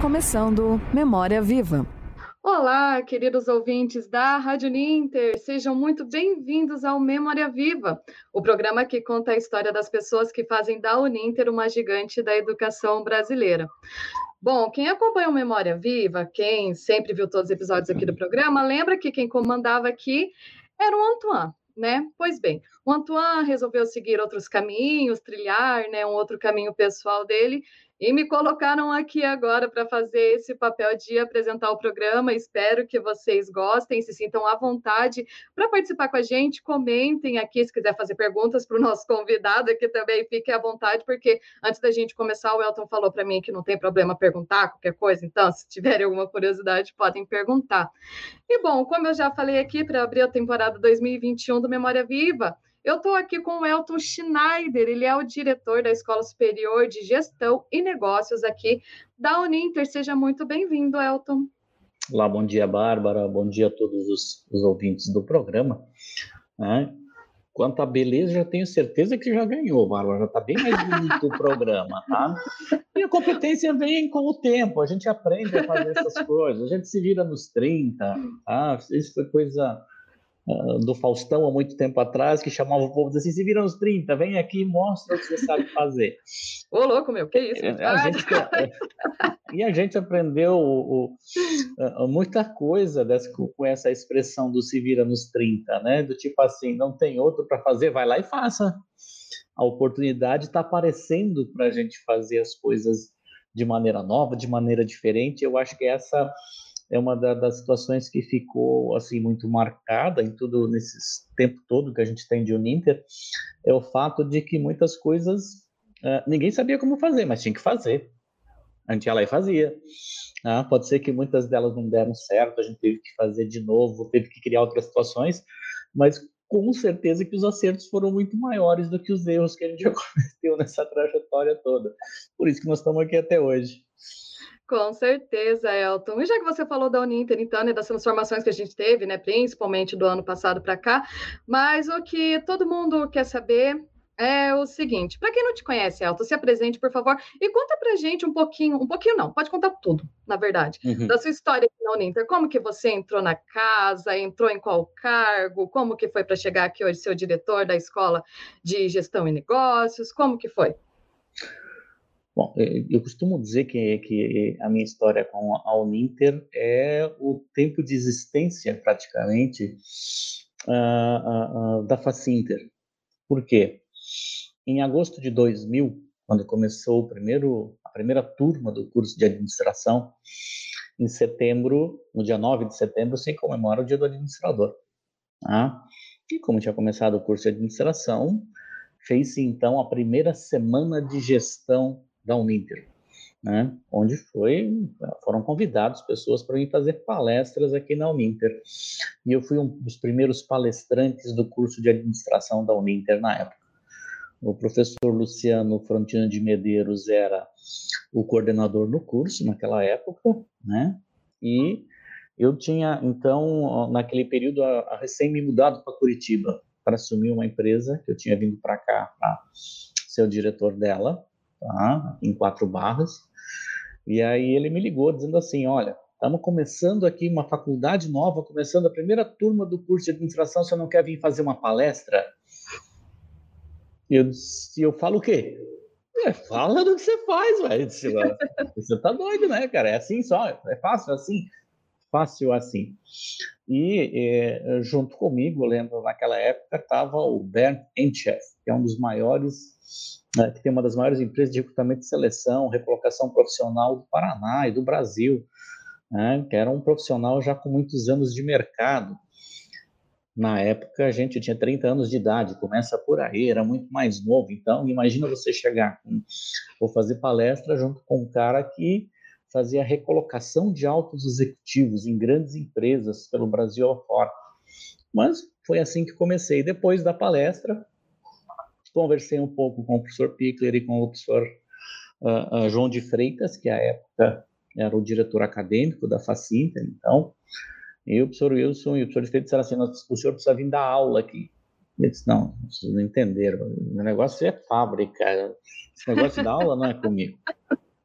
começando Memória Viva. Olá, queridos ouvintes da Rádio Uninter, sejam muito bem-vindos ao Memória Viva, o programa que conta a história das pessoas que fazem da Uninter uma gigante da educação brasileira. Bom, quem acompanha o Memória Viva, quem sempre viu todos os episódios aqui do programa, lembra que quem comandava aqui era o Antoine, né? Pois bem, o Antoine resolveu seguir outros caminhos, trilhar, né, um outro caminho pessoal dele, e me colocaram aqui agora para fazer esse papel de apresentar o programa. Espero que vocês gostem, se sintam à vontade para participar com a gente. Comentem aqui, se quiser fazer perguntas para o nosso convidado aqui também, fiquem à vontade, porque antes da gente começar, o Elton falou para mim que não tem problema perguntar qualquer coisa, então, se tiverem alguma curiosidade, podem perguntar. E bom, como eu já falei aqui, para abrir a temporada 2021 do Memória Viva, eu estou aqui com o Elton Schneider, ele é o diretor da Escola Superior de Gestão e Negócios aqui da Uninter. Seja muito bem-vindo, Elton. Olá, bom dia, Bárbara, bom dia a todos os ouvintes do programa. Quanto à beleza, já tenho certeza que já ganhou, Bárbara, já está bem mais bonito o programa, tá? E a competência vem com o tempo, a gente aprende a fazer essas coisas, a gente se vira nos 30, tá? Isso foi coisa do Faustão há muito tempo atrás, que chamava o povo assim, se vira nos 30, vem aqui e mostra o que você sabe fazer. Ô, louco, meu, que isso? E a gente aprendeu muita coisa com essa expressão do se vira nos 30, né? Do tipo assim, não tem outro para fazer, vai lá e faça. A oportunidade está aparecendo para a gente fazer as coisas de maneira nova, de maneira diferente. Eu acho que essa é uma das situações que ficou assim muito marcada em tudo nesse tempo todo que a gente tem de Uninter, é o fato de que muitas coisas ninguém sabia como fazer, mas tinha que fazer. A gente ia lá e fazia. Pode ser que muitas delas não deram certo, a gente teve que fazer de novo, teve que criar outras situações, mas com certeza que os acertos foram muito maiores do que os erros que a gente já cometeu nessa trajetória toda. Por isso que nós estamos aqui até hoje. Com certeza, Elton. E já que você falou da Uninter, então, né, das transformações que a gente teve, né, principalmente do ano passado para cá, mas o que todo mundo quer saber é o seguinte: para quem não te conhece, Elton, se apresente, por favor, e conta pra gente um pouquinho não, pode contar tudo, na verdade, da sua história aqui na Uninter. Como que você entrou na casa, entrou em qual cargo, como que foi para chegar aqui hoje ser o diretor da Escola de Gestão e Negócios, como que foi? Bom, eu costumo dizer que a minha história com a Uninter é o tempo de existência, praticamente, da Facinter. Por quê? Em agosto de 2000, quando começou a primeira turma do curso de administração, em setembro, no dia 9 de setembro, se comemora o Dia do Administrador. E como tinha começado o curso de administração, fez-se então a primeira semana de gestão da Uninter, né? Onde foram convidados pessoas para vir fazer palestras aqui na Uninter. E eu fui um dos primeiros palestrantes do curso de administração da Uninter na época. O professor Luciano Frontino de Medeiros era o coordenador no curso naquela época, né? E eu tinha, então, naquele período, recém me mudado para Curitiba para assumir uma empresa que eu tinha vindo para cá para ser o diretor dela, tá? Em 4 Barras. E aí ele me ligou dizendo assim, olha, estamos começando aqui uma faculdade nova, começando a primeira turma do curso de administração, você não quer vir fazer uma palestra? Eu falo o quê? Fala do que você faz, velho. Você tá doido, né, cara? É assim só, é fácil assim. Fácil assim. E junto comigo, eu lembro, naquela época, estava o Bernd Entchef, que é um dos maiores, que tem uma das maiores empresas de recrutamento de seleção, recolocação profissional do Paraná e do Brasil, né, que era um profissional já com muitos anos de mercado. Na época, eu tinha 30 anos de idade, começa por aí, era muito mais novo. Então, imagina você chegar, vou fazer palestra junto com um cara que fazia recolocação de altos executivos em grandes empresas pelo Brasil afora. Mas foi assim que comecei. Depois da palestra, conversei um pouco com o professor Pickler e com o professor João de Freitas, que à época era o diretor acadêmico da Facinter, então, e o professor Wilson e o professor de Freitas disseram assim, o senhor precisa vir dar aula aqui. Eu disse, não, vocês não entenderam, o negócio é fábrica, esse negócio de dar aula não é comigo.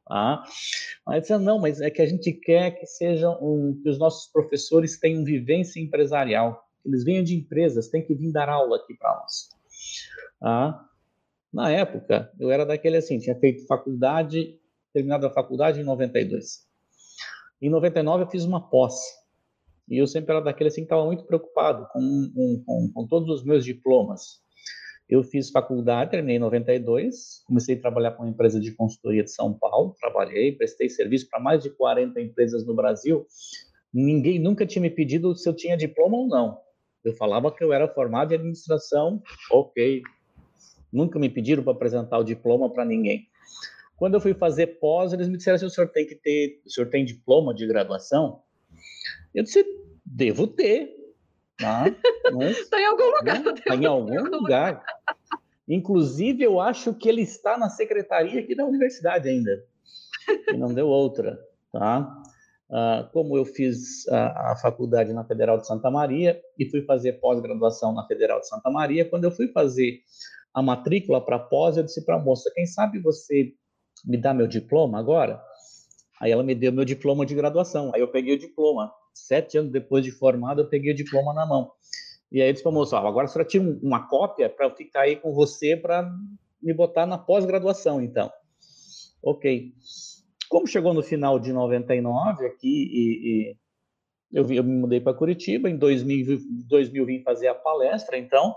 Tá? Aí disse, não, mas é que a gente quer que que os nossos professores tenham vivência empresarial. Eles venham de empresas, têm que vir dar aula aqui para nós. Tá? Na época, eu era daquele assim, tinha feito faculdade, terminado a faculdade em 92. Em 99 eu fiz uma pós. E eu sempre era daquele assim que estava muito preocupado com todos os meus diplomas. Eu fiz faculdade, terminei em 92, comecei a trabalhar com uma empresa de consultoria de São Paulo, trabalhei, prestei serviço para mais de 40 empresas no Brasil. Ninguém nunca tinha me pedido se eu tinha diploma ou não. Eu falava que eu era formado em administração, ok. Nunca me pediram para apresentar o diploma para ninguém. Quando eu fui fazer pós, eles me disseram assim, o senhor tem diploma de graduação? Eu disse, devo ter, tá? Mas, Está em algum lugar. Está em algum lugar. Inclusive, eu acho que ele está na secretaria aqui da universidade ainda. E não deu outra, tá? Como eu fiz a faculdade na Federal de Santa Maria e fui fazer pós-graduação na Federal de Santa Maria, quando eu fui fazer a matrícula para pós, eu disse para a moça, quem sabe você me dá meu diploma agora? Aí ela me deu meu diploma de graduação. Aí eu peguei o diploma. 7 anos depois de formado, eu peguei o diploma na mão. E aí eu disse para a moça, agora a senhora tira uma cópia para eu ficar aí com você para me botar na pós-graduação, então. Ok. Como chegou no final de 99 aqui, eu me mudei para Curitiba, em 2000 vim fazer a palestra, então.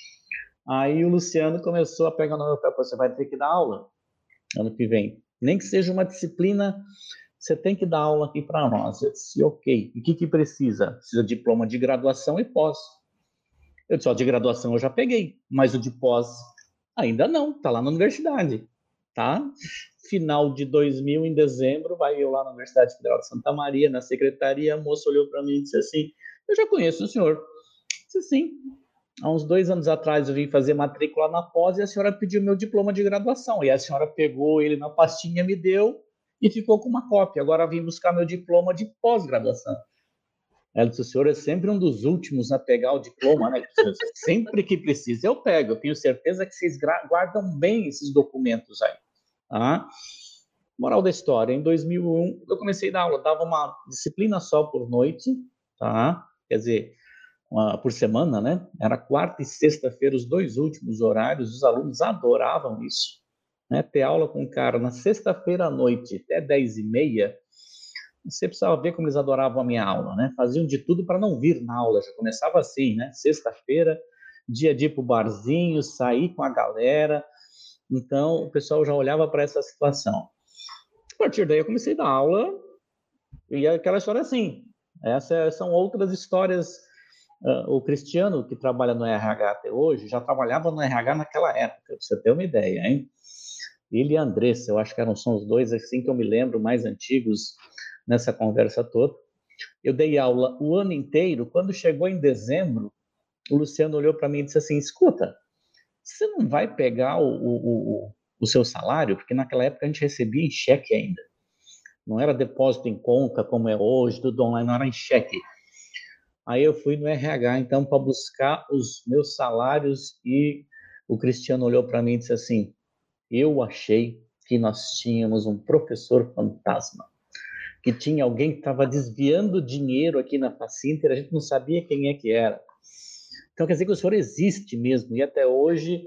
Aí o Luciano começou a pegar no meu pé, você vai ter que dar aula ano que vem. Nem que seja uma disciplina, você tem que dar aula aqui para nós. Eu disse, ok. E o que precisa? Precisa de diploma de graduação e pós. Eu disse, de graduação eu já peguei, mas o de pós ainda não, está lá na universidade, tá? Final de 2000, em dezembro, vai eu lá na Universidade Federal de Santa Maria, na secretaria, a moça olhou para mim e disse assim, eu já conheço o senhor. Eu disse, sim. Há uns 2 anos atrás eu vim fazer matrícula na pós e a senhora pediu meu diploma de graduação. E a senhora pegou ele na pastinha, me deu e ficou com uma cópia. Agora vim buscar meu diploma de pós-graduação. Ela disse, o senhor é sempre um dos últimos a pegar o diploma, né? Sempre que precisa eu pego. Eu tenho certeza que vocês guardam bem esses documentos aí. Tá? Moral da história, em 2001 eu comecei a dar aula, dava uma disciplina só por noite, tá? Quer dizer, por semana, né? Era quarta e sexta-feira, os 2 últimos horários, os alunos adoravam isso. Né? Ter aula com o cara na sexta-feira à noite, até 10h30, você precisava ver como eles adoravam a minha aula, né? Faziam de tudo para não vir na aula, já começava assim, né? Sexta-feira, dia de ir para o barzinho, sair com a galera. Então, o pessoal já olhava para essa situação. A partir daí, eu comecei a dar aula e aquela história assim. Essas são outras histórias. O Cristiano, que trabalha no RH até hoje, já trabalhava no RH naquela época, para você ter uma ideia, hein? Ele e a Andressa, eu acho que são os dois, assim, que eu me lembro, mais antigos nessa conversa toda. Eu dei aula o ano inteiro. Quando chegou em dezembro, o Luciano olhou para mim e disse assim, escuta, você não vai pegar o seu salário? Porque naquela época a gente recebia em cheque ainda. Não era depósito em conta, como é hoje, tudo online, não era em cheque. Aí eu fui no RH, então, para buscar os meus salários e o Cristiano olhou para mim e disse assim, eu achei que nós tínhamos um professor fantasma, que tinha alguém que estava desviando dinheiro aqui na Facinter, a gente não sabia quem é que era. Então, quer dizer que o senhor existe mesmo, e até hoje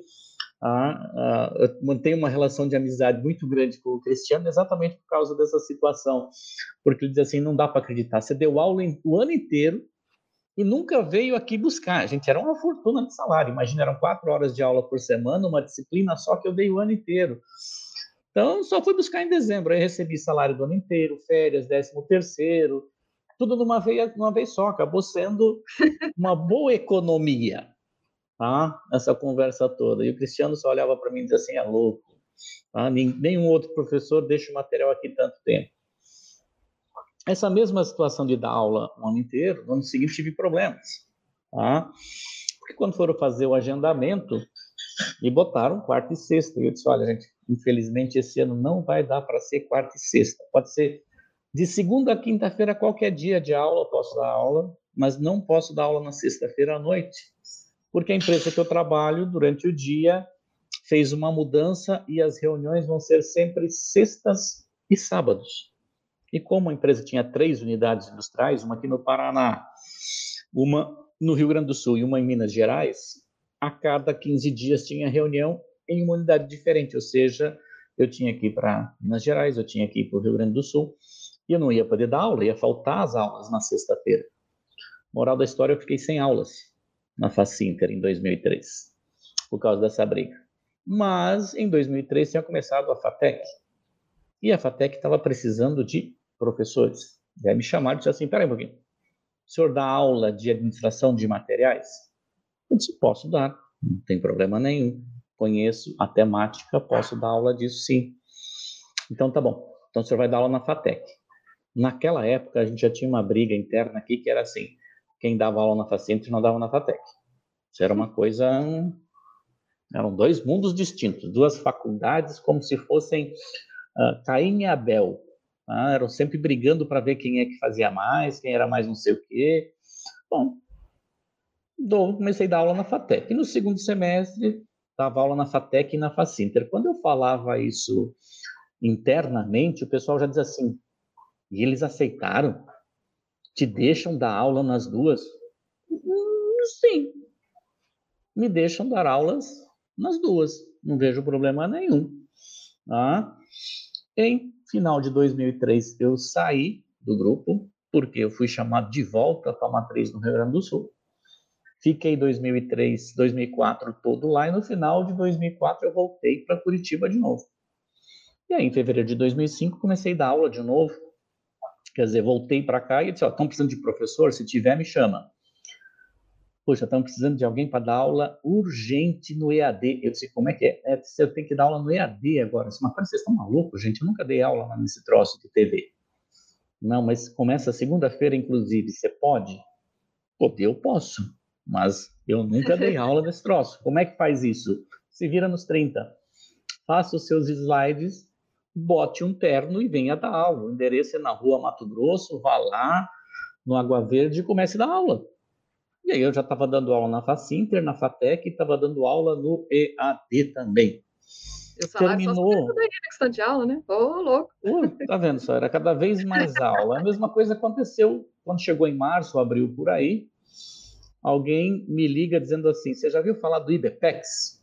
eu mantenho uma relação de amizade muito grande com o Cristiano, exatamente por causa dessa situação, porque ele diz assim, não dá para acreditar, você deu aula o ano inteiro, e nunca veio aqui buscar. Gente, era uma fortuna de salário. Imagina, eram 4 horas de aula por semana, uma disciplina só que eu dei o ano inteiro. Então, só fui buscar em dezembro. Aí recebi salário do ano inteiro, férias, 13º, tudo de uma vez só. Acabou sendo uma boa economia, tá? Essa conversa toda. E o Cristiano só olhava para mim e dizia assim, é louco. Tá? Nenhum outro professor deixa o material aqui tanto tempo. Essa mesma situação de dar aula o ano inteiro, no ano seguinte tive problemas, tá? Porque quando foram fazer o agendamento, me botaram quarta e sexta. E eu disse, olha, gente, infelizmente esse ano não vai dar para ser quarta e sexta. Pode ser de segunda a quinta-feira, qualquer dia de aula, eu posso dar aula, mas não posso dar aula na sexta-feira à noite, porque a empresa que eu trabalho durante o dia fez uma mudança e as reuniões vão ser sempre sextas e sábados. E como a empresa tinha 3 unidades industriais, uma aqui no Paraná, uma no Rio Grande do Sul e uma em Minas Gerais, a cada 15 dias tinha reunião em uma unidade diferente, ou seja, eu tinha que ir para Minas Gerais, eu tinha que ir para o Rio Grande do Sul, e eu não ia poder dar aula, ia faltar as aulas na sexta-feira. Moral da história, eu fiquei sem aulas na Facinter em 2003, por causa dessa briga. Mas, em 2003, tinha começado a FATEC, e a FATEC estava precisando de professores. E aí me chamaram e disseram assim, peraí um pouquinho, o senhor dá aula de administração de materiais? Eu disse, posso dar, não tem problema nenhum. Conheço a temática, posso dar aula disso sim. Então tá bom, então o senhor vai dar aula na FATEC. Naquela época a gente já tinha uma briga interna aqui que era assim, quem dava aula na Facinter não dava na FATEC. Isso era uma coisa, eram 2 mundos distintos, 2 faculdades como se fossem Caim e Abel. Eram sempre brigando para ver quem é que fazia mais, quem era mais não sei o quê. Bom, comecei a dar aula na FATEC. E no segundo semestre, dava aula na FATEC e na Facinter. Quando eu falava isso internamente, o pessoal já dizia assim, e eles aceitaram? Te deixam dar aula nas duas? Sim, me deixam dar aulas nas duas. Não vejo problema nenhum. Em final de 2003, eu saí do grupo, porque eu fui chamado de volta para a matriz no Rio Grande do Sul. Fiquei 2003, 2004 todo lá, e no final de 2004 eu voltei para Curitiba de novo. E aí, em fevereiro de 2005, comecei a dar aula de novo. Quer dizer, voltei para cá e disse, estão precisando de professor? Se tiver, me chama. Poxa, estão precisando de alguém para dar aula urgente no EAD. Eu disse, como é que é? Você tem que dar aula no EAD agora. Eu disse, mas vocês estão malucos, gente? Eu nunca dei aula nesse troço de TV. Não, mas começa segunda-feira, inclusive. Você pode? Pô, eu posso, mas eu nunca dei aula nesse troço. Como é que faz isso? Se vira nos 30. Faça os seus slides, bote um terno e venha dar aula. O endereço é na Rua Mato Grosso, vá lá no Água Verde e comece a dar aula. E aí eu já estava dando aula na Facinter, na FATEC, e estava dando aula no EAD também. E o salário Terminou. Só daí na questão de aula, né? Louco. Tá vendo só? Era cada vez mais aula. A mesma coisa aconteceu quando chegou em março, abril, por aí. Alguém me liga dizendo assim, você já viu falar do IBPEX?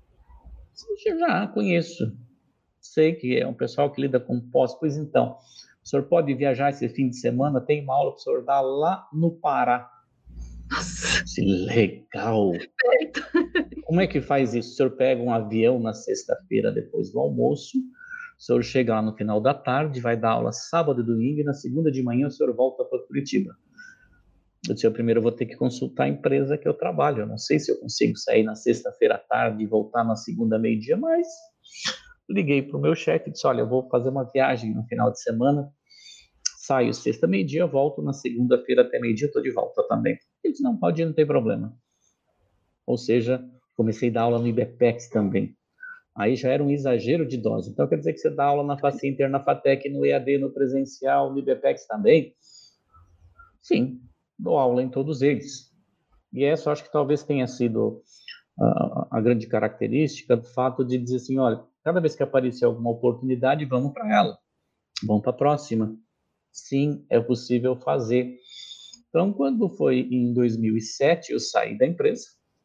Eu já conheço. Sei que é um pessoal que lida com pós. Pois então, o senhor pode viajar esse fim de semana? Tem uma aula para o senhor dar lá no Pará. Nossa. Legal! Como é que faz isso? O senhor pega um avião na sexta-feira depois do almoço, o senhor chega lá no final da tarde, vai dar aula sábado e domingo, e na segunda de manhã o senhor volta para Curitiba. Eu disse, primeiro eu vou ter que consultar a empresa que eu trabalho. Eu não sei se eu consigo sair na sexta-feira à tarde e voltar na segunda meio-dia, mas liguei para o meu chefe e disse, olha, eu vou fazer uma viagem no final de semana, saio sexta meio-dia, volto na segunda-feira até meio-dia, estou de volta também. Ele disse, não, pode ir, não tem problema. Ou seja, comecei a dar aula no IBPEX também. Aí já era um exagero de dose. Então, quer dizer que você dá aula na Facinter, na FATEC, no EAD, no presencial, no IBPEX também? Sim, dou aula em todos eles. E essa eu acho que talvez tenha sido a grande característica do fato de dizer assim, olha, cada vez que aparecer alguma oportunidade, vamos para ela. Vamos para a próxima. Sim, é possível fazer. Então, quando foi em 2007, eu saí da empresa.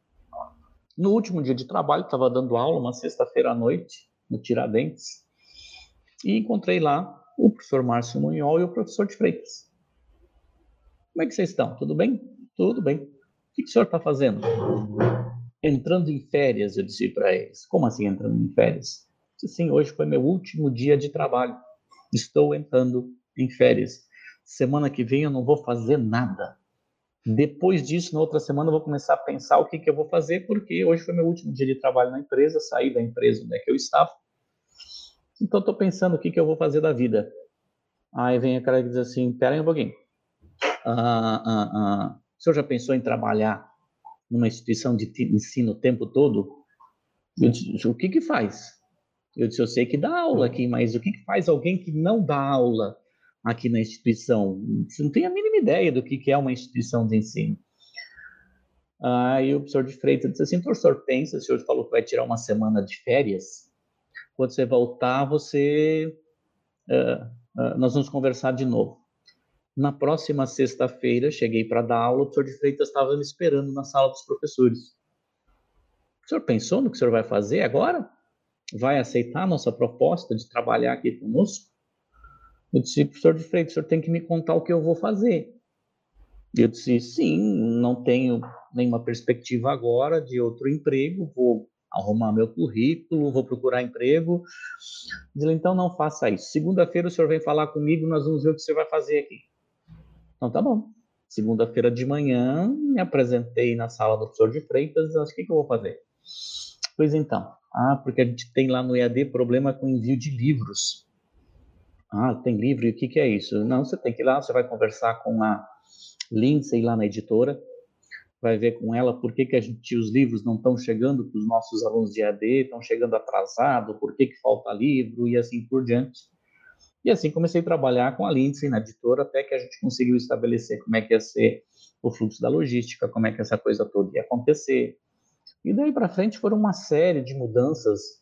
No último dia de trabalho, estava dando aula, uma sexta-feira à noite, no Tiradentes, e encontrei lá o professor Márcio Munhol e o professor de Freitas. Como é que vocês estão? Tudo bem? Tudo bem. O que o senhor está fazendo? Entrando em férias, eu disse para eles. Como assim entrando em férias? Eu disse, sim, hoje foi meu último dia de trabalho. Estou entrando em férias. Semana que vem eu não vou fazer nada. Depois disso, na outra semana, eu vou começar a pensar o que eu vou fazer, porque hoje foi meu último dia de trabalho na empresa, saí da empresa onde é que eu estava. Então, estou pensando o que eu vou fazer da vida. Aí vem a cara que diz assim, pera aí um pouquinho. O senhor já pensou em trabalhar numa instituição de ensino o tempo todo? Eu disse, o que faz? Eu disse, eu sei que dá aula aqui, mas o que faz alguém que não dá aula aqui na instituição? Você não tem a mínima ideia do que é uma instituição de ensino. Aí o professor de Freitas disse assim, professor, pensa, o senhor falou que vai tirar uma semana de férias, quando você voltar, você nós vamos conversar de novo. Na próxima sexta-feira, cheguei para dar aula, o professor de Freitas estava me esperando na sala dos professores. O senhor pensou no que o senhor vai fazer agora? Vai aceitar a nossa proposta de trabalhar aqui conosco? Eu disse, professor de Freitas, o senhor tem que me contar o que eu vou fazer. Eu disse, sim, não tenho nenhuma perspectiva agora de outro emprego, vou arrumar meu currículo, vou procurar emprego. Ele, então não faça isso. Segunda-feira o senhor vem falar comigo, nós vamos ver o que o senhor vai fazer aqui. Então tá bom. Segunda-feira de manhã, me apresentei na sala do professor de Freitas, o que eu vou fazer? Pois então, porque a gente tem lá no EAD problema com envio de livros. Tem livro, e o que é isso? Não, você tem que ir lá, você vai conversar com a Lindsay lá na editora, vai ver com ela por que os livros não estão chegando para os nossos alunos de EAD, estão chegando atrasado, por que falta livro e assim por diante. E assim comecei a trabalhar com a Lindsay na editora, até que a gente conseguiu estabelecer como é que ia ser o fluxo da logística, como é que essa coisa toda ia acontecer. E daí para frente foram uma série de mudanças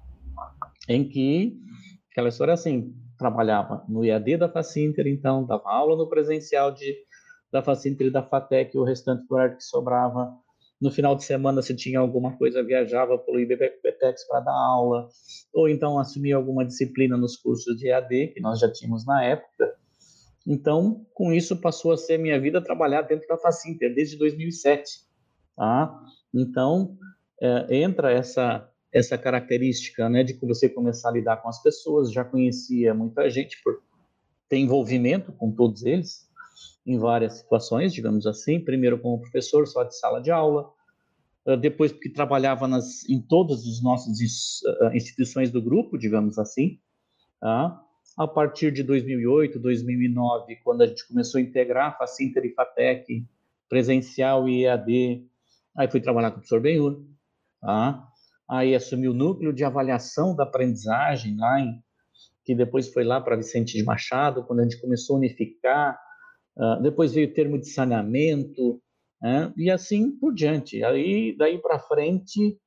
em que aquela história assim, trabalhava no EAD da Facinter, então dava aula no presencial da Facinter e da FATEC, o restante do horário que sobrava. No final de semana, se tinha alguma coisa, viajava pelo IBPETEX para dar aula, ou então assumia alguma disciplina nos cursos de EAD, que nós já tínhamos na época. Então, com isso, passou a ser minha vida trabalhar dentro da Facinter, desde 2007. Tá? Então, entra essa característica, né, de que você começar a lidar com as pessoas, já conhecia muita gente por ter envolvimento com todos eles, em várias situações, digamos assim, primeiro como professor só de sala de aula, depois porque trabalhava em todas as nossas instituições do grupo, digamos assim, tá? A partir de 2008, 2009, quando a gente começou a integrar Facinter e FATEC, presencial e EAD, aí fui trabalhar com o professor Benhur, tá? Aí assumi o núcleo de avaliação da aprendizagem, que depois foi lá para Vicente de Machado, quando a gente começou a unificar. Depois veio o termo de saneamento, e assim por diante. Aí, daí para frente,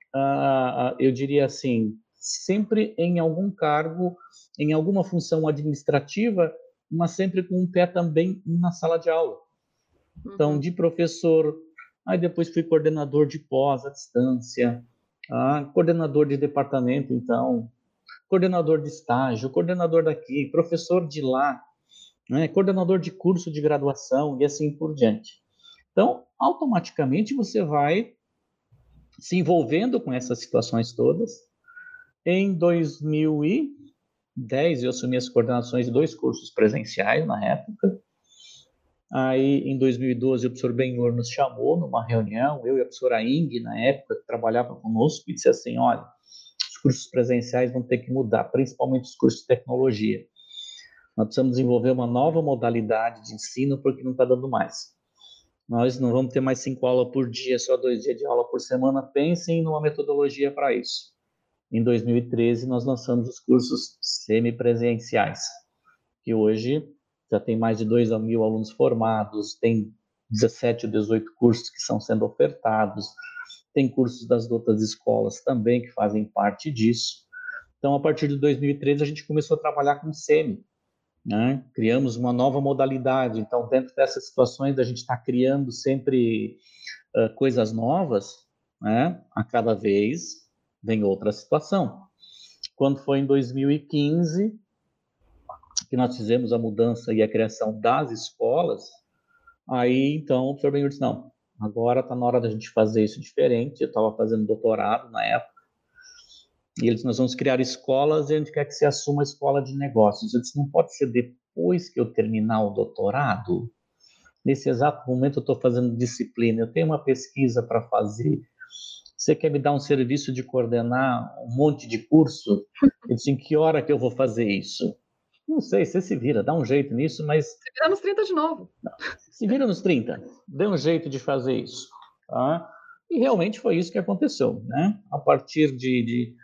eu diria assim, sempre em algum cargo, em alguma função administrativa, mas sempre com um pé também na sala de aula. Então, de professor, aí depois fui coordenador de pós à distância, coordenador de departamento, então, coordenador de estágio, coordenador daqui, professor de lá, né, coordenador de curso de graduação e assim por diante. Então, automaticamente você vai se envolvendo com essas situações todas. Em 2010, eu assumi as coordenações de 2 cursos presenciais na época. Aí, em 2012, o professor Benhur nos chamou numa reunião, eu e a professora Ing, na época, que trabalhava conosco, e disse assim, olha, os cursos presenciais vão ter que mudar, principalmente os cursos de tecnologia. Nós precisamos desenvolver uma nova modalidade de ensino, porque não está dando mais. Nós não vamos ter mais 5 aulas por dia, só 2 dias de aula por semana. Pensem numa metodologia para isso. Em 2013, nós lançamos os cursos semipresenciais, que hoje já tem mais de 2.000 alunos formados, tem 17 ou 18 cursos que estão sendo ofertados, tem cursos das outras escolas também que fazem parte disso. Então, a partir de 2013, a gente começou a trabalhar com semi, né? Criamos uma nova modalidade. Então, dentro dessas situações, a gente está criando sempre coisas novas, né? A cada vez vem outra situação. Quando foi em 2015 que nós fizemos a mudança e a criação das escolas, aí então o professor Benhur disse, não, agora está na hora da gente fazer isso diferente. Eu estava fazendo doutorado na época, e ele disse, nós vamos criar escolas e a gente quer que você assuma a escola de negócios. Eu disse, não pode ser depois que eu terminar o doutorado? Nesse exato momento eu estou fazendo disciplina, eu tenho uma pesquisa para fazer. Você quer me dar um serviço de coordenar um monte de curso? Eu disse, em que hora que eu vou fazer isso? Não sei, você se vira, dá um jeito nisso, mas... Se vira nos 30 de novo. Se vira nos 30, dê um jeito de fazer isso. Tá? E realmente foi isso que aconteceu, né? A partir de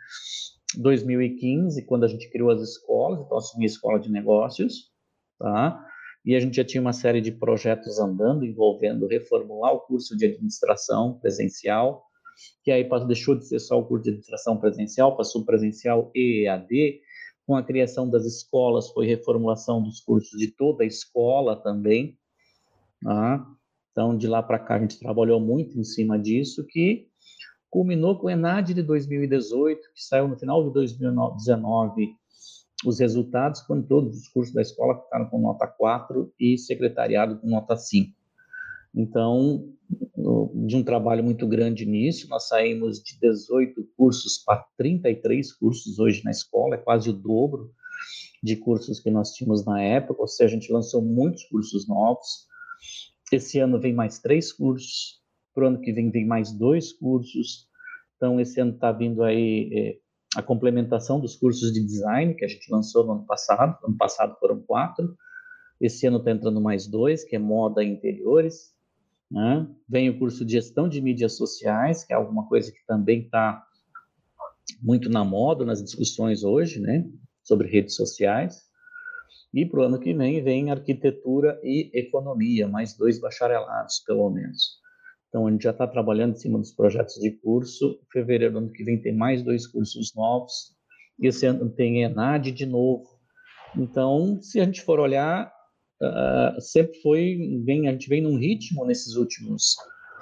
2015, quando a gente criou as escolas, então assumi a escola de negócios, tá? E a gente já tinha uma série de projetos andando, envolvendo reformular o curso de administração presencial, que aí deixou de ser só o curso de administração presencial, passou presencial e EAD, Com a criação das escolas, foi reformulação dos cursos de toda a escola também. Tá? Então, de lá para cá, a gente trabalhou muito em cima disso, que culminou com o ENAD de 2018, que saiu no final de 2019 os resultados, quando todos os cursos da escola ficaram com nota 4 e secretariado com nota 5. Então, de um trabalho muito grande nisso, nós saímos de 18 cursos para 33 cursos hoje na escola, é quase o dobro de cursos que nós tínhamos na época, ou seja, a gente lançou muitos cursos novos. Esse ano vem mais 3 cursos, para o ano que vem mais 2 cursos. Então, esse ano está vindo aí a complementação dos cursos de design, que a gente lançou no ano passado. No ano passado foram 4. Esse ano está entrando mais 2, que é moda e interiores. Né? Vem o curso de gestão de mídias sociais, que é alguma coisa que também está muito na moda nas discussões hoje, né? Sobre redes sociais. E para o ano que vem arquitetura e economia, mais 2 bacharelados, pelo menos. Então, a gente já está trabalhando em cima dos projetos de curso. Em fevereiro do ano que vem tem mais 2 cursos novos. Esse ano tem ENAD de novo. Então, se a gente for olhar, sempre a gente vem num ritmo nesses últimos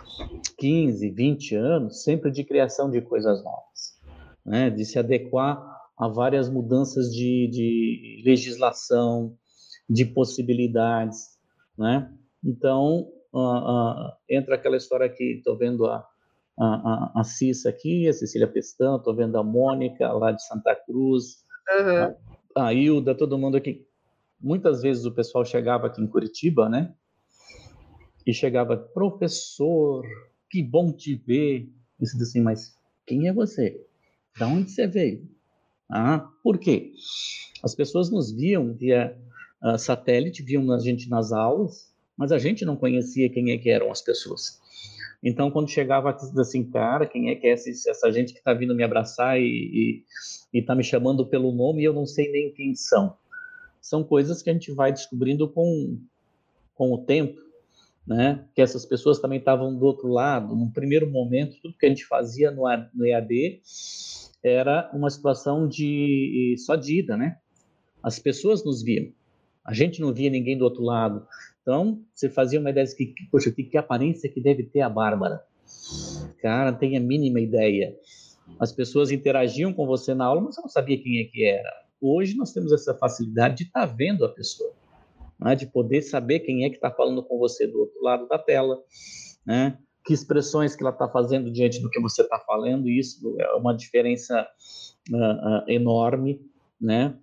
15, 20 anos, sempre de criação de coisas novas, né? De se adequar a várias mudanças de legislação, de possibilidades, né? Então, entra aquela história aqui, estou vendo a Cissa aqui, a Cecília Pestana, estou vendo a Mônica lá de Santa Cruz, a Hilda, todo mundo aqui. Muitas vezes o pessoal chegava aqui em Curitiba, né? E chegava, professor, que bom te ver. Eu disse assim, mas quem é você? De onde você veio? Por quê? As pessoas nos viam via satélite, viam a gente nas aulas, mas a gente não conhecia quem é que eram as pessoas. Então, quando chegava aqui, assim, cara, quem é que é essa gente que está vindo me abraçar e está me chamando pelo nome e eu não sei nem quem são? São coisas que a gente vai descobrindo com o tempo, né? Que essas pessoas também estavam do outro lado. No primeiro momento, tudo que a gente fazia no EAD era uma situação só de ida, né? As pessoas nos viam, a gente não via ninguém do outro lado. Então, você fazia uma ideia de que, poxa, que aparência que deve ter a Bárbara? Cara, não tem a mínima ideia. As pessoas interagiam com você na aula, mas você não sabia quem é que era. Hoje nós temos essa facilidade de estar vendo a pessoa, né? De poder saber quem é que está falando com você do outro lado da tela, né? Que expressões que ela está fazendo diante do que você está falando, e isso é uma diferença enorme, né?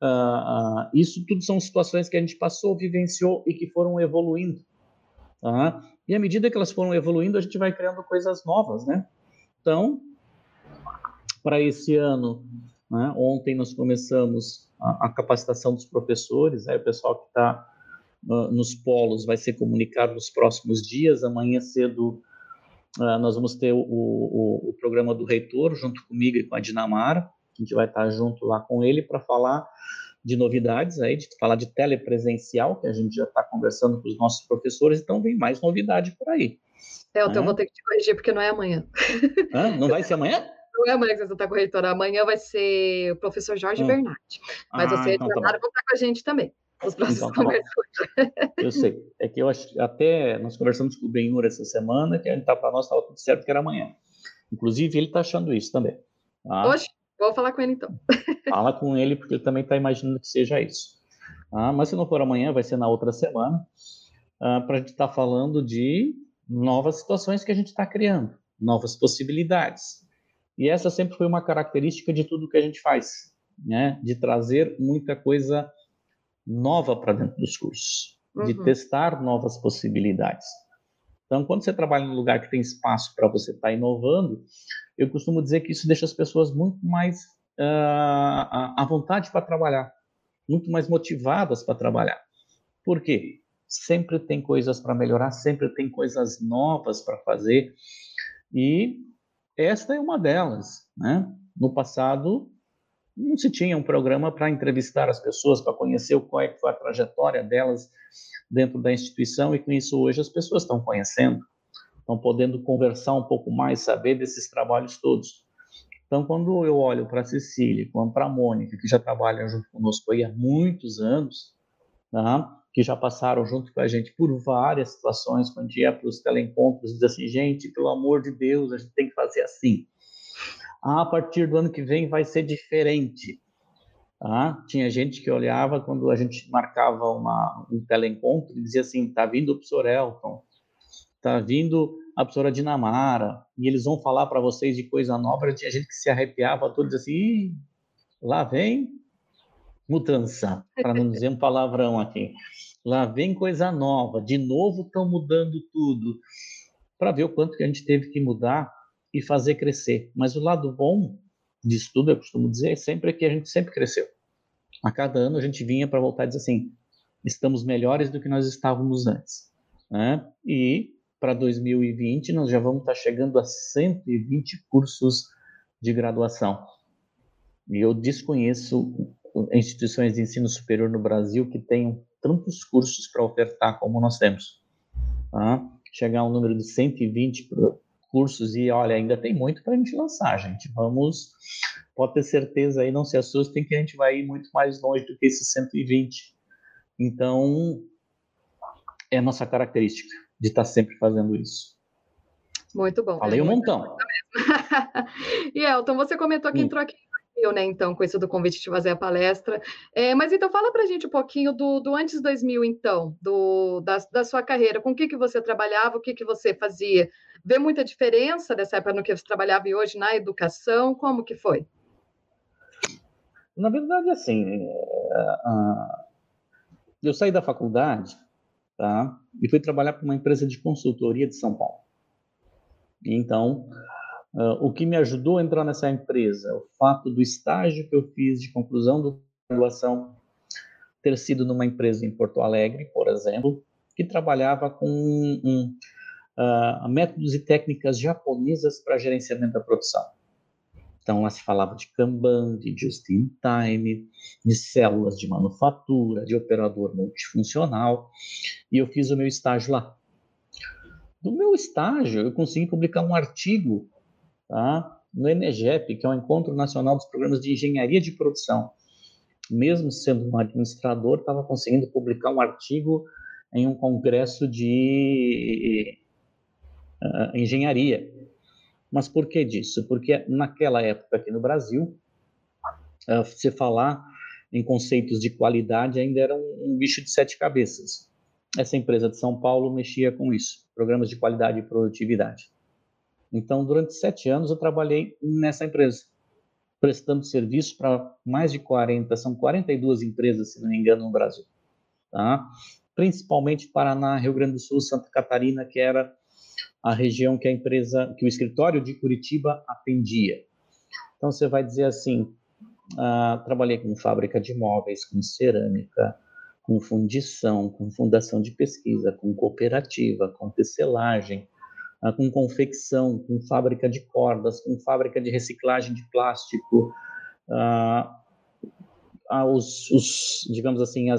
Isso tudo são situações que a gente passou, vivenciou e que foram evoluindo, tá? E à medida que elas foram evoluindo, a gente vai criando coisas novas, né? Então, para esse ano, né, ontem nós começamos a capacitação dos professores, aí o pessoal que está nos polos vai ser comunicado nos próximos dias. Amanhã cedo nós vamos ter o programa do reitor junto comigo e com a Dinamara. A gente vai estar junto lá com ele para falar de novidades, aí, de falar de telepresencial, que a gente já está conversando com os nossos professores, então vem mais novidade por aí. Então eu vou ter que te corrigir, porque não é amanhã. Não vai ser amanhã? Não é amanhã que você está com a reitora, amanhã vai ser o professor Jorge Bernardi. Mas você então tá vai estar com a gente também. Os próximos conversadores. Eu sei. É que eu acho que até nós conversamos com o Benhur essa semana, que para nós estava tudo certo que era amanhã. Inclusive, ele está achando isso também. Tá? Oxe, vou falar com ele então. Fala com ele, porque ele também está imaginando que seja isso. Mas se não for amanhã, vai ser na outra semana, para a gente estar falando de novas situações que a gente está criando, novas possibilidades. E essa sempre foi uma característica de tudo que a gente faz, né? De trazer muita coisa nova para dentro dos cursos, de testar novas possibilidades. Então, quando você trabalha num lugar que tem espaço para você estar inovando, eu costumo dizer que isso deixa as pessoas muito mais à vontade para trabalhar, muito mais motivadas para trabalhar. Por quê? Sempre tem coisas para melhorar, sempre tem coisas novas para fazer, e esta é uma delas, né? No passado, não se tinha um programa para entrevistar as pessoas, para conhecer qual é que foi a trajetória delas dentro da instituição, e com isso hoje as pessoas estão conhecendo, estão podendo conversar um pouco mais, saber desses trabalhos todos. Então, quando eu olho para a Cecília, para a Mônica, que já trabalham junto conosco aí há muitos anos, tá? Que já passaram junto com a gente por várias situações, quando a gente ia para os teleencontros e diz assim, gente, pelo amor de Deus, a gente tem que fazer assim. A partir do ano que vem vai ser diferente. Tá? Tinha gente que olhava quando a gente marcava um teleencontro e dizia assim, tá vindo o professor Elton, tá vindo a professora Dinamara, e eles vão falar para vocês de coisa nova. Tinha gente que se arrepiava todo, dizia assim, lá vem mudança, para não dizer um palavrão aqui. Lá vem coisa nova, de novo estão mudando tudo, para ver o quanto que a gente teve que mudar e fazer crescer. Mas o lado bom disso tudo, eu costumo dizer, sempre é que a gente sempre cresceu. A cada ano a gente vinha para voltar e dizer assim, estamos melhores do que nós estávamos antes. Né? E para 2020 nós já vamos estar chegando a 120 cursos de graduação. E eu desconheço instituições de ensino superior no Brasil que tenham tantos cursos para ofertar como nós temos. Tá? Chegar a um número de 120 cursos e, olha, ainda tem muito para a gente lançar, gente. Pode ter certeza aí, não se assustem que a gente vai ir muito mais longe do que esses 120. Então, é a nossa característica de estar sempre fazendo isso. Muito bom. Falei um montão. E Elton, você comentou que entrou aqui né, então, com isso do convite de fazer a palestra. Mas então, fala para a gente um pouquinho do antes 2000, então, da sua carreira. Com o que você trabalhava, o que você fazia? Vê muita diferença dessa época no que você trabalhava e hoje na educação? Como que foi? Na verdade, assim, eu saí da faculdade, tá? E fui trabalhar para uma empresa de consultoria de São Paulo. Então, o que me ajudou a entrar nessa empresa, o fato do estágio que eu fiz de conclusão da graduação ter sido numa empresa em Porto Alegre, por exemplo, que trabalhava com métodos e técnicas japonesas para gerenciamento da produção. Então, lá se falava de Kanban, de Just-in-Time, de células de manufatura, de operador multifuncional, e eu fiz o meu estágio lá. Do meu estágio, eu consegui publicar um artigo, tá, no ENEGEP, que é o Encontro Nacional dos Programas de Engenharia de Produção. Mesmo sendo um administrador, estava conseguindo publicar um artigo em um congresso de engenharia. Mas por que disso? Porque naquela época aqui no Brasil, você falar em conceitos de qualidade ainda era um bicho de 7 cabeças. Essa empresa de São Paulo mexia com isso, programas de qualidade e produtividade. Então, durante 7 anos eu trabalhei nessa empresa, prestando serviço para mais de 40, são 42 empresas, se não me engano, no Brasil. Tá? Principalmente Paraná, Rio Grande do Sul, Santa Catarina, que era a região que que o escritório de Curitiba atendia. Então, você vai dizer assim, trabalhei com fábrica de móveis, com cerâmica, com fundição, com fundação de pesquisa, com cooperativa, com tecelagem, com confecção, com fábrica de cordas, com fábrica de reciclagem de plástico, digamos assim,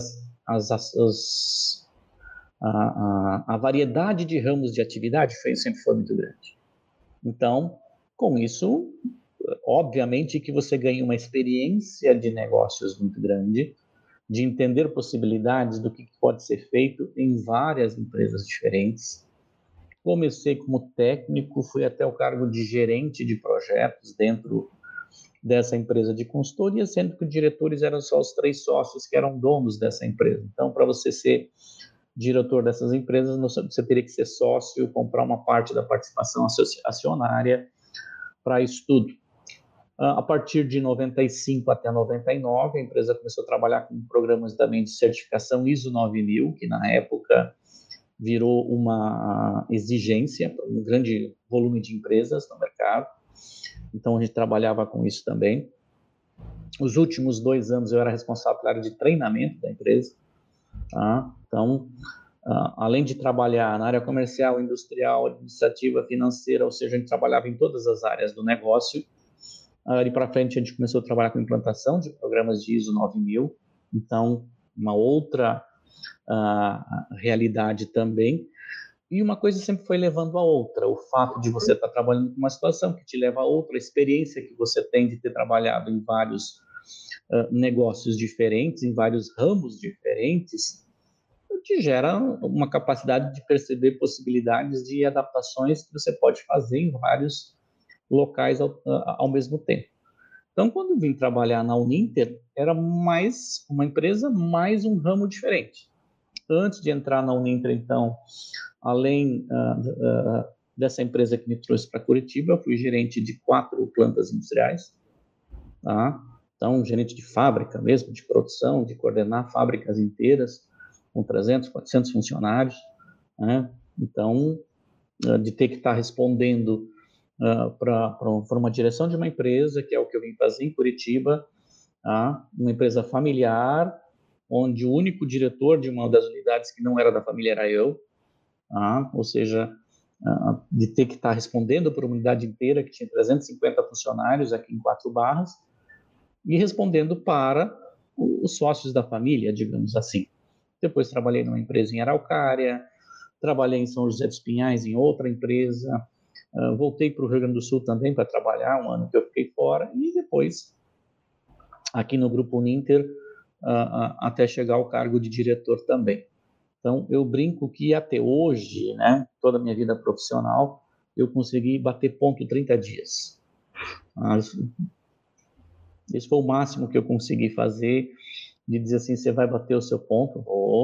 a variedade de ramos de atividade sempre foi muito grande. Então, com isso, obviamente que você ganha uma experiência de negócios muito grande, de entender possibilidades do que pode ser feito em várias empresas diferentes. Comecei como técnico, fui até o cargo de gerente de projetos dentro dessa empresa de consultoria, sendo que os diretores eram só os 3 sócios que eram donos dessa empresa. Então, para você ser diretor dessas empresas, você teria que ser sócio, comprar uma parte da participação acionária para isso tudo. A partir de 95 até 99, a empresa começou a trabalhar com programas também de certificação ISO 9000, que na época virou uma exigência para um grande volume de empresas no mercado. Então, a gente trabalhava com isso também. Os últimos 2 anos eu era responsável pela área de treinamento da empresa. Tá? Então, além de trabalhar na área comercial, industrial, administrativa, financeira, ou seja, a gente trabalhava em todas as áreas do negócio. Ali para frente, a gente começou a trabalhar com implantação de programas de ISO 9000. Então, uma outra realidade também. E uma coisa sempre foi levando a outra. O fato de você estar trabalhando com uma situação que te leva a outra, a experiência que você tem de ter trabalhado em vários negócios diferentes, em vários ramos diferentes, te gera uma capacidade de perceber possibilidades de adaptações que você pode fazer em vários locais ao mesmo tempo. Então, quando eu vim trabalhar na Uninter, era mais uma empresa, mais um ramo diferente. Antes de entrar na Uninter, então, além dessa empresa que me trouxe para Curitiba, eu fui gerente de 4 plantas industriais, tá? Então, gerente de fábrica mesmo, de produção, de coordenar fábricas inteiras, com 300, 400 funcionários, né? Então, de ter que estar respondendo para uma direção de uma empresa, que é o que eu vim fazer em Curitiba, tá? Uma empresa familiar, onde o único diretor de uma das unidades que não era da família era eu, tá? Ou seja, de ter que estar respondendo para uma unidade inteira que tinha 350 funcionários aqui em 4 Barras, e respondendo para os sócios da família, digamos assim. Depois trabalhei numa empresa em Araucária, trabalhei em São José dos Pinhais em outra empresa, voltei para o Rio Grande do Sul também para trabalhar, um ano que eu fiquei fora, e depois aqui no Grupo Uninter, até chegar ao cargo de diretor também. Então, eu brinco que até hoje, né, toda a minha vida profissional, eu consegui bater ponto 30 dias. Esse foi o máximo que eu consegui fazer, de dizer assim, você vai bater o seu ponto?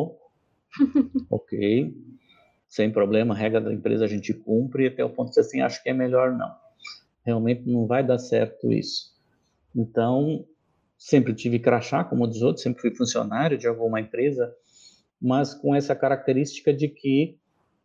Ok, sem problema, a regra da empresa a gente cumpre, até o ponto de dizer assim, acho que é melhor não. Realmente não vai dar certo isso. Então, sempre tive crachá, como dos outros, sempre fui funcionário de alguma empresa, mas com essa característica de que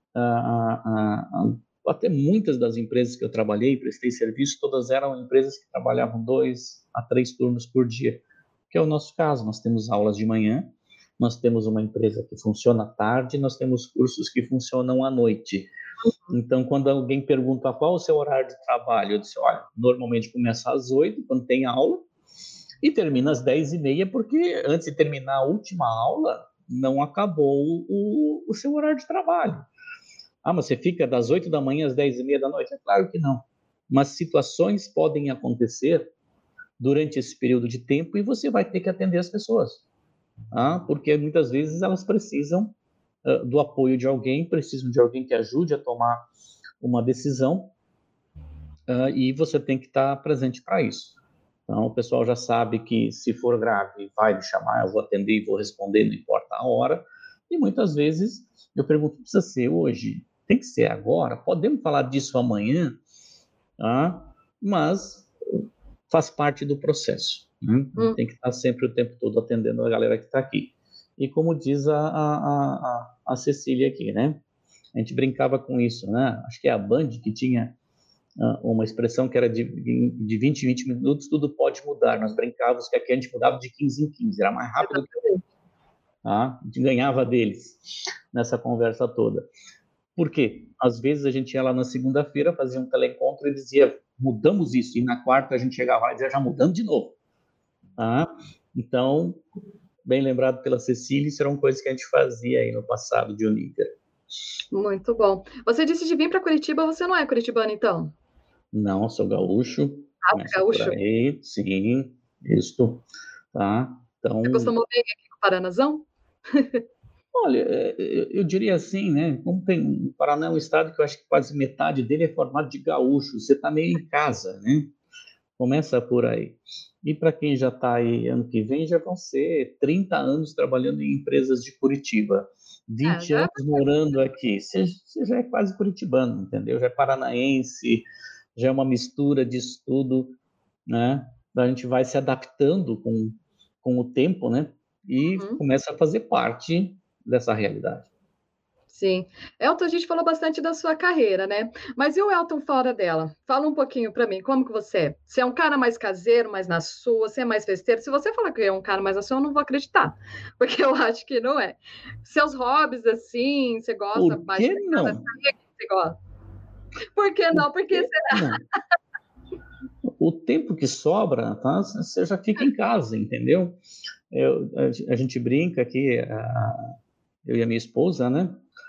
até muitas das empresas que eu trabalhei, prestei serviço, todas eram empresas que trabalhavam 2 a 3 turnos por dia, que é o nosso caso. Nós temos aulas de manhã, nós temos uma empresa que funciona à tarde, nós temos cursos que funcionam à noite. Então, quando alguém pergunta qual é o seu horário de trabalho, eu disse, olha, normalmente começa às 8, quando tem aula, e termina às 10h30, porque antes de terminar a última aula, não acabou o seu horário de trabalho. Mas você fica das 8 da manhã às 10h30 da noite? É claro que não. Mas situações podem acontecer durante esse período de tempo e você vai ter que atender as pessoas. Porque muitas vezes elas precisam do apoio de alguém, precisam de alguém que ajude a tomar uma decisão, e você tem que estar presente para isso. Então, o pessoal já sabe que, se for grave, vai me chamar, eu vou atender e vou responder, não importa a hora. E muitas vezes eu pergunto, precisa ser hoje? Tem que ser agora? Podemos falar disso amanhã? Mas faz parte do processo. Né? Tem que estar sempre o tempo todo atendendo a galera que está aqui. E como diz a Cecília aqui, né? A gente brincava com isso, né? Acho que é a Band que tinha uma expressão que era de 20 em 20 minutos, tudo pode mudar. Nós brincávamos que aqui a gente mudava de 15 em 15, era mais rápido que eu. A gente ganhava deles nessa conversa toda. Por quê? Às vezes a gente ia lá na segunda-feira, fazia um teleencontro e dizia, mudamos isso, e na quarta a gente chegava lá e dizia, já mudamos de novo. Então, bem lembrado pela Cecília, isso eram coisas que a gente fazia aí no passado de Uninter. Muito bom. Você disse de vir para Curitiba, você não é curitibano, então? Não, sou gaúcho. Gaúcho? Por aí, sim, isso. Tá? Então, você acostumou bem aqui no Paranazão? Olha, eu diria assim, né? Como o Paraná é um estado que eu acho que quase metade dele é formado de gaúchos, você está meio em casa, né? Começa por aí. E para quem já está aí ano que vem, já vão ser 30 anos trabalhando em empresas de Curitiba. 20 anos morando aqui. Você já é quase curitibano, entendeu? Já é paranaense, já é uma mistura disso tudo, né? A gente vai se adaptando com o tempo, né? E começa a fazer parte dessa realidade. Sim. Elton, a gente falou bastante da sua carreira, né? Mas e o Elton fora dela? Fala um pouquinho para mim, como que você é? Você é um cara mais caseiro, mais na sua? Você é mais festeiro? Se você falar que é um cara mais na sua, eu não vou acreditar, porque eu acho que não é. Seus hobbies, assim, você gosta mais de não? Você gosta? Por que não? Por que será? O tempo que sobra, tá? Você já fica em casa, entendeu? A gente brinca aqui, eu e a minha esposa, né?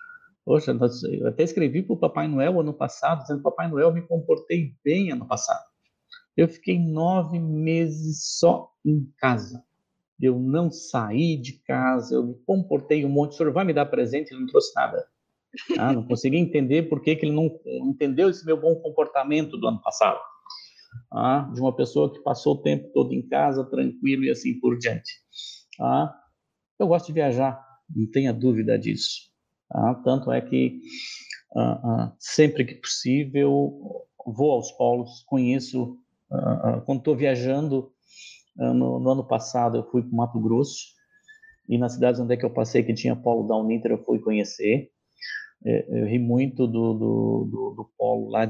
Poxa, eu até escrevi para o Papai Noel ano passado, dizendo: Papai Noel, eu me comportei bem ano passado. Eu fiquei 9 meses só em casa. Eu não saí de casa, eu me comportei um monte. O senhor vai me dar presente? Ele não trouxe nada. Não consegui entender por que ele não entendeu esse meu bom comportamento do ano passado. De uma pessoa que passou o tempo todo em casa, tranquilo e assim por diante. Eu gosto de viajar, não tenha dúvida disso. Tanto é que sempre que possível vou aos polos, conheço. Quando estou viajando, no ano passado eu fui para o Mato Grosso, e nas cidades onde é que eu passei que tinha polo da Uninter eu fui conhecer. Eu ri muito do polo lá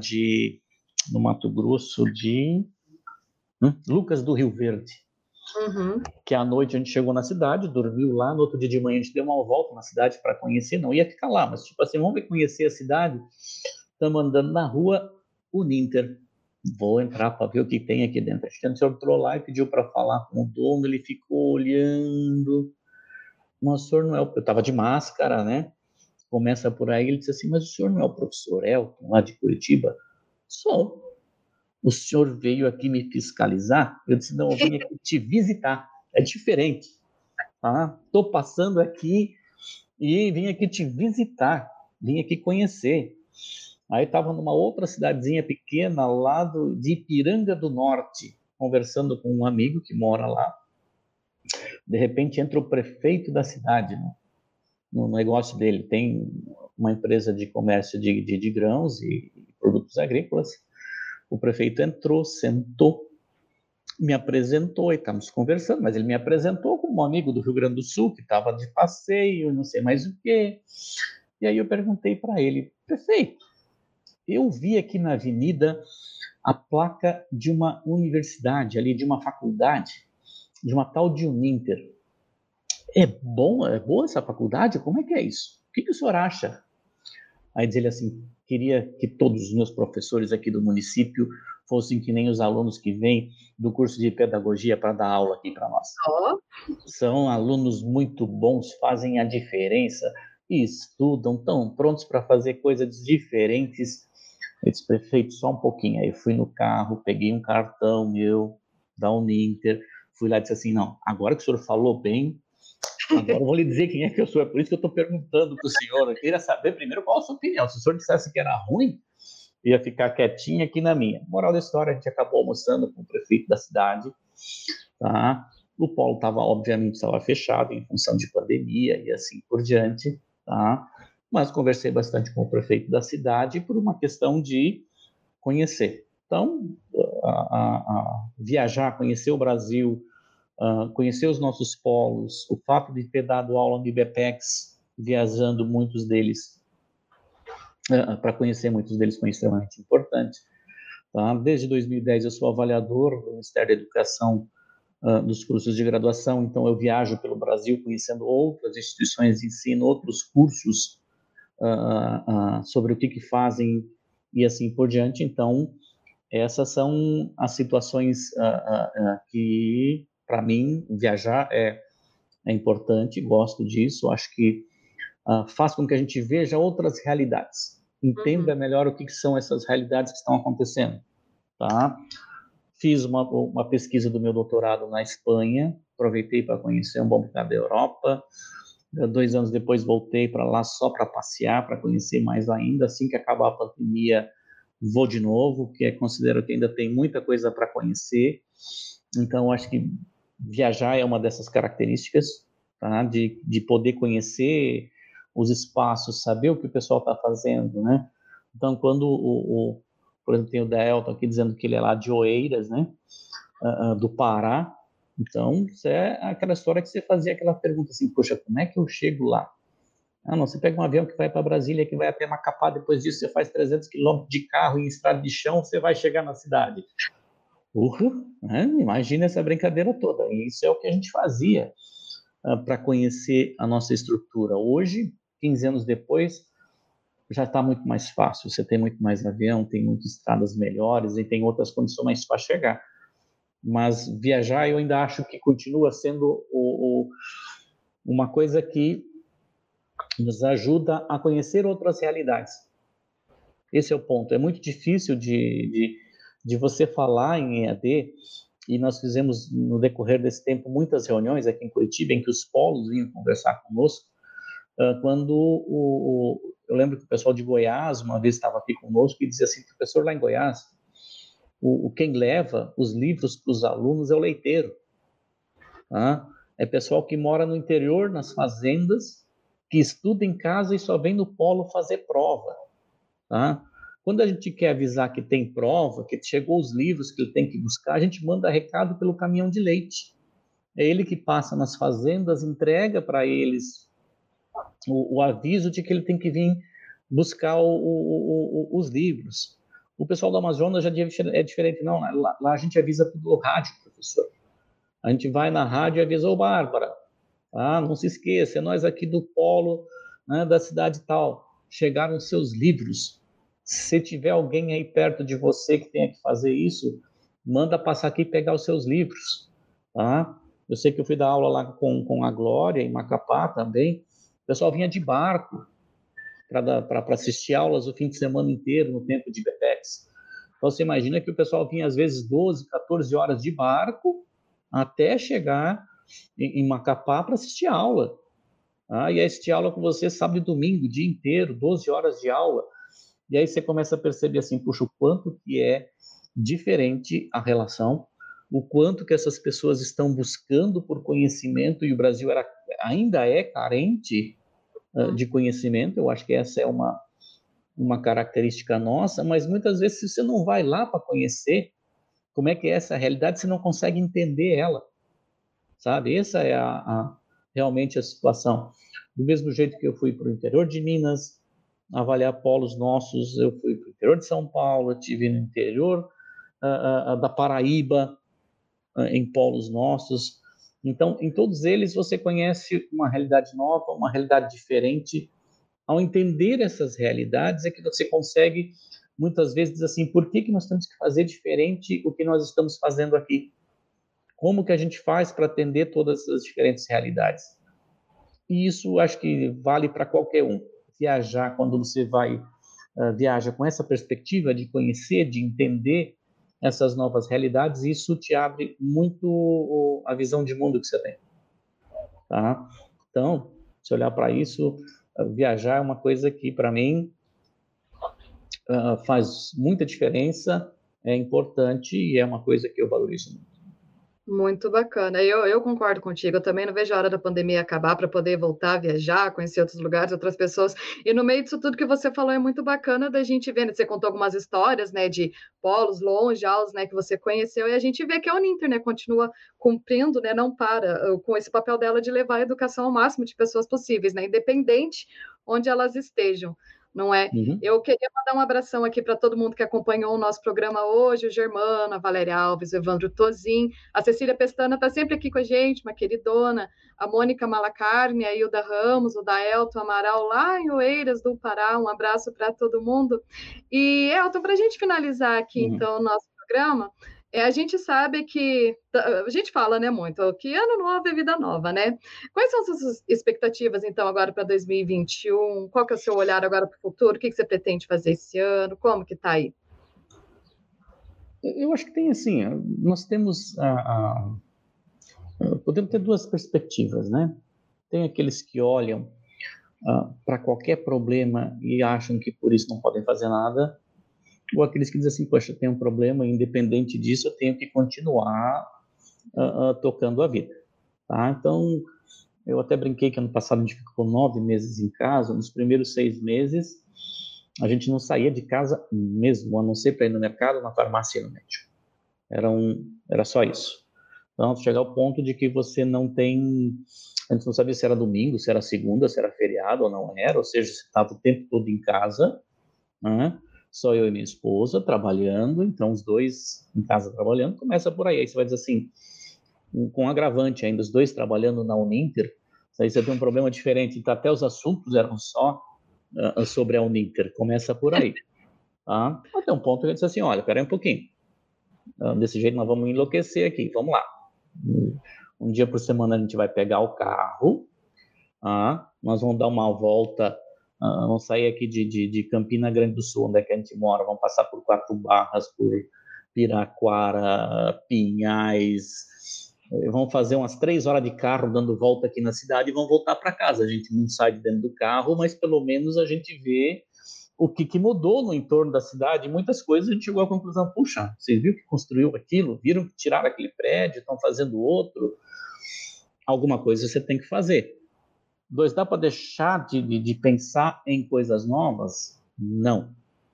no Mato Grosso de Lucas do Rio Verde. Uhum. Que à noite a gente chegou na cidade, dormiu lá, no outro dia de manhã a gente deu uma volta na cidade para conhecer, não ia ficar lá, mas tipo assim, vamos conhecer a cidade, estamos andando na rua, Uninter, vou entrar para ver o que tem aqui dentro. A gente entrou lá e pediu para falar com o dono, ele ficou olhando, mas o senhor não é eu estava de máscara, né? Começa por aí, ele disse assim: mas o senhor não é o professor Elton, lá de Curitiba? Sou. O senhor veio aqui me fiscalizar? Eu disse: não, eu vim aqui te visitar. É diferente. Estou passando aqui e vim aqui te visitar, vim aqui conhecer. Aí estava numa outra cidadezinha pequena lá de Ipiranga do Norte, conversando com um amigo que mora lá. De repente entra o prefeito da cidade, né? No negócio dele. Tem uma empresa de comércio de grãos e produtos agrícolas. O prefeito entrou, sentou, me apresentou e estávamos conversando, mas ele me apresentou como um amigo do Rio Grande do Sul, que estava de passeio, não sei mais o quê. E aí eu perguntei para ele: prefeito, eu vi aqui na avenida a placa de uma universidade ali, de uma faculdade, de uma tal de Uninter. É boa essa faculdade? Como é que é isso? O que o senhor acha? Aí diz ele assim: queria que todos os meus professores aqui do município fossem que nem os alunos que vêm do curso de pedagogia para dar aula aqui para nós. São alunos muito bons, fazem a diferença, estudam, estão prontos para fazer coisas diferentes. Eu disse: prefeito, só um pouquinho. Aí eu fui no carro, peguei um cartão meu da Uninter, fui lá e disse assim: não, agora que o senhor falou bem, agora eu vou lhe dizer quem é que eu sou. É por isso que eu estou perguntando para o senhor. Eu queria saber primeiro qual a sua opinião. Se o senhor dissesse que era ruim, ia ficar quietinho aqui na minha. Moral da história: a gente acabou almoçando com o prefeito da cidade. Tá? O polo obviamente estava fechado em função de pandemia e assim por diante. Tá? Mas conversei bastante com o prefeito da cidade por uma questão de conhecer. Então, viajar, conhecer o Brasil, conhecer os nossos polos, o fato de ter dado aula no IBPEX, viajando muitos deles, para conhecer muitos deles foi extremamente importante. Tá? Desde 2010 eu sou avaliador do Ministério da Educação dos cursos de graduação, então eu viajo pelo Brasil conhecendo outras instituições de ensino, outros cursos sobre o que fazem e assim por diante. Então, essas são as situações que, para mim, viajar é importante, gosto disso, acho que faz com que a gente veja outras realidades, entenda melhor o que são essas realidades que estão acontecendo. Tá? Fiz uma pesquisa do meu doutorado na Espanha, aproveitei para conhecer um bom bocado da Europa. 2 anos depois voltei para lá só para passear, para conhecer mais ainda. Assim que acabar a pandemia, vou de novo, porque considero que ainda tem muita coisa para conhecer. Então, acho que viajar é uma dessas características, tá? De poder conhecer os espaços, saber o que o pessoal está fazendo, né? Então, quando por exemplo, tem o Delton aqui dizendo que ele é lá de Oeiras, né? Do Pará. Então, isso é aquela história que você fazia aquela pergunta assim: poxa, como é que eu chego lá? Não, você pega um avião que vai para Brasília, que vai até Macapá, depois disso você faz 300 quilômetros de carro em estrada de chão, você vai chegar na cidade. Né? Imagina essa brincadeira toda. E isso é o que a gente fazia para conhecer a nossa estrutura. Hoje, 15 anos depois, já está muito mais fácil. Você tem muito mais avião, tem muitas estradas melhores e tem outras condições para chegar. Mas viajar, eu ainda acho que continua sendo uma coisa que nos ajuda a conhecer outras realidades. Esse é o ponto. É muito difícil de você falar em EAD, e nós fizemos, no decorrer desse tempo, muitas reuniões aqui em Curitiba, em que os polos vinham conversar conosco, quando eu lembro que o pessoal de Goiás, uma vez estava aqui conosco, e dizia assim, professor, lá em Goiás, quem leva os livros para os alunos é o leiteiro. Tá? É pessoal que mora no interior, nas fazendas, que estuda em casa e só vem no polo fazer prova. Tá? Quando a gente quer avisar que tem prova, que chegou os livros que ele tem que buscar, a gente manda recado pelo caminhão de leite. É ele que passa nas fazendas, entrega para eles o aviso de que ele tem que vir buscar os livros. O pessoal do Amazonas já é diferente. Não, lá a gente avisa pelo rádio, professor. A gente vai na rádio e avisa, ô Bárbara, não se esqueça, nós aqui do polo, né, da cidade tal, chegaram seus livros. Se tiver alguém aí perto de você que tenha que fazer isso, manda passar aqui e pegar os seus livros. Tá? Eu sei que eu fui dar aula lá com a Glória, em Macapá também. O pessoal vinha de barco para assistir aulas o fim de semana inteiro, no tempo de BPEX. Então, você imagina que o pessoal vinha, às vezes, 12, 14 horas de barco até chegar em Macapá para assistir aula. E aí assistir aula com você sábado e domingo, o dia inteiro, 12 horas de aula. E aí você começa a perceber assim, puxa, o quanto que é diferente a relação, o quanto que essas pessoas estão buscando por conhecimento, e o Brasil ainda é carente de conhecimento. Eu acho que essa é uma característica nossa, mas muitas vezes, se você não vai lá para conhecer como é que é essa realidade, você não consegue entender ela, sabe? Essa é realmente a situação. Do mesmo jeito que eu fui para o interior de Minas, avaliar polos nossos, eu fui para o interior de São Paulo, estive no interior da Paraíba, em polos nossos. Então, em todos eles, você conhece uma realidade nova, uma realidade diferente. Ao entender essas realidades, é que você consegue, muitas vezes, dizer assim, por que nós temos que fazer diferente o que nós estamos fazendo aqui? Como que a gente faz para atender todas as diferentes realidades? E isso acho que vale para qualquer um. Viajar, quando você viaja com essa perspectiva de conhecer, de entender essas novas realidades, isso te abre muito a visão de mundo que você tem. Tá? Então, se olhar para isso, viajar é uma coisa que, para mim, faz muita diferença, é importante e é uma coisa que eu valorizo muito. Muito bacana. Eu concordo contigo. Eu também não vejo a hora da pandemia acabar para poder voltar a viajar, conhecer outros lugares, outras pessoas. E no meio disso tudo que você falou é muito bacana da gente ver, né? Você contou algumas histórias, né, de polos longe, aulas, né, que você conheceu, e a gente vê que a Uninter, né, continua cumprindo, né, não para com esse papel dela de levar a educação ao máximo de pessoas possíveis, né, independente onde elas estejam. Não é? Uhum. Eu queria mandar um abração aqui para todo mundo que acompanhou o nosso programa hoje, o Germano, a Valéria Alves, o Evandro Tozin, a Cecília Pestana está sempre aqui com a gente, uma queridona, a Mônica Malacarne, a Hilda Ramos, o Daelton Amaral, lá em Oeiras do Pará, um abraço para todo mundo. E, Elton, para a gente finalizar aqui, então, o nosso programa, a gente sabe que, a gente fala, né, muito, que ano novo é vida nova, né? Quais são as suas expectativas, então, agora para 2021? Qual que é o seu olhar agora para o futuro? O que você pretende fazer esse ano? Como que está aí? Eu acho que tem assim, nós temos podemos ter duas perspectivas, né? Tem aqueles que olham para qualquer problema e acham que por isso não podem fazer nada, ou aqueles que dizem assim, poxa, tem um problema, independente disso, eu tenho que continuar tocando a vida, tá? Então, eu até brinquei que ano passado a gente ficou 9 meses em casa. Nos primeiros 6 meses, a gente não saía de casa mesmo, a não ser para ir no mercado, na farmácia e no médico. Era só isso. Então, chegar ao ponto de que você não tem... A gente não sabia se era domingo, se era segunda, se era feriado ou não era, ou seja, você estava o tempo todo em casa, né? Só eu e minha esposa trabalhando, então os dois em casa trabalhando, começa por aí. Aí você vai dizer assim, com agravante ainda, os dois trabalhando na Uninter, aí você tem um problema diferente, então até os assuntos eram só sobre a Uninter, começa por aí. Tá? Até um ponto que ele disse assim, olha, peraí um pouquinho, desse jeito nós vamos enlouquecer aqui, vamos lá. Um dia por semana a gente vai pegar o carro, nós vamos dar uma volta, vamos sair aqui de Campina Grande do Sul, onde é que a gente mora, vamos passar por Quatro Barras, por Piraquara, Pinhais, vamos fazer umas 3 horas de carro dando volta aqui na cidade e vamos voltar para casa. A gente não sai de dentro do carro, mas pelo menos a gente vê o que mudou no entorno da cidade. Muitas coisas a gente chegou à conclusão, puxa, vocês viram que construiu aquilo? Viram que tiraram aquele prédio, estão fazendo outro? Alguma coisa você tem que fazer. 2, dá para deixar de pensar em coisas novas? Não.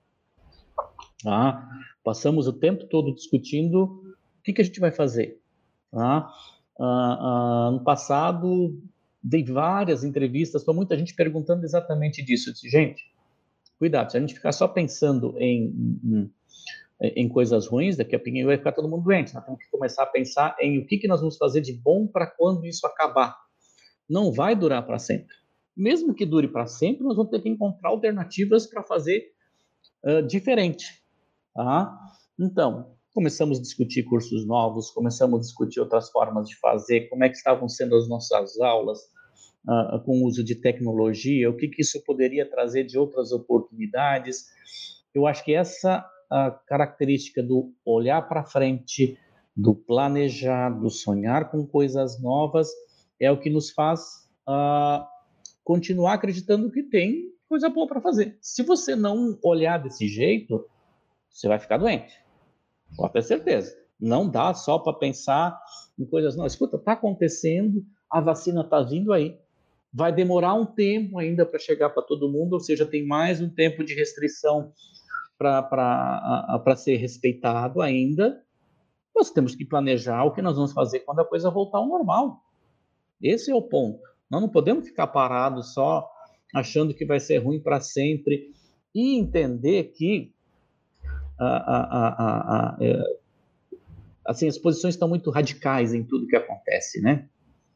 Tá? Passamos o tempo todo discutindo o que a gente vai fazer. Tá? No passado, dei várias entrevistas para muita gente perguntando exatamente disso. Eu disse, gente, cuidado, se a gente ficar só pensando em coisas ruins, daqui a pouquinho vai ficar todo mundo doente. Nós temos que começar a pensar em o que nós vamos fazer de bom para quando isso acabar. Não vai durar para sempre. Mesmo que dure para sempre, nós vamos ter que encontrar alternativas para fazer diferente. Tá? Então, começamos a discutir cursos novos, começamos a discutir outras formas de fazer, como é que estavam sendo as nossas aulas com o uso de tecnologia, o que isso poderia trazer de outras oportunidades. Eu acho que essa característica do olhar para frente, do planejar, do sonhar com coisas novas, é o que nos faz continuar acreditando que tem coisa boa para fazer. Se você não olhar desse jeito, você vai ficar doente. Pode ter certeza. Não dá só para pensar em coisas novas. Escuta, está acontecendo, a vacina está vindo aí. Vai demorar um tempo ainda para chegar para todo mundo, ou seja, tem mais um tempo de restrição para ser respeitado ainda. Nós temos que planejar o que nós vamos fazer quando a coisa voltar ao normal. Esse é o ponto. Nós não podemos ficar parados só achando que vai ser ruim para sempre e entender que assim, as posições estão muito radicais em tudo que acontece, né?